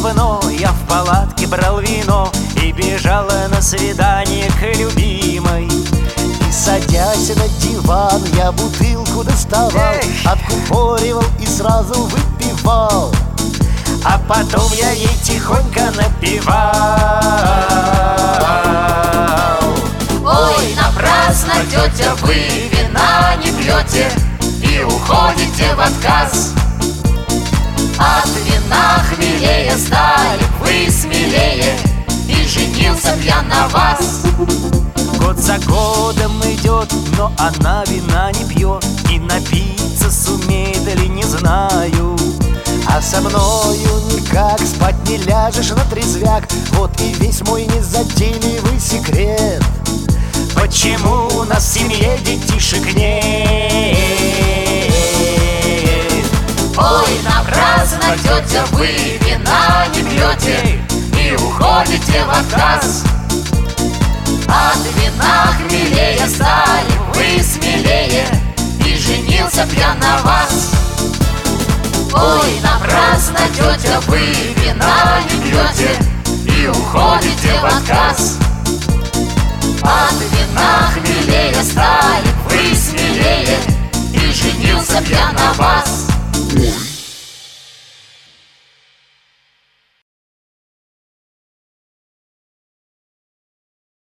давно я в палатке брал вино и бежала на свидание к любимой. И, садясь на диван, я бутылку доставал, откупоривал и сразу выпивал. А потом я ей тихонько напевал: ой, напрасно, тетя, вы вина не пьете и уходите в отказ. От вина хмелее стали вы смелее, и женился б я на вас. Год за годом идет, но она вина не пьет, и напиться сумеет ли, не знаю. А со мною никак спать не ляжешь на трезвяк. Вот и весь мой незатейливый секрет. Почему у нас в семье детишек нет? Ой, напрасно, тетя, вы вина не пьете и уходите в отказ. От вина хмелее стали вы смелее, и женился б я на вас. Ой, напрасно, тетя, вы вина не пьете и уходите в отказ. От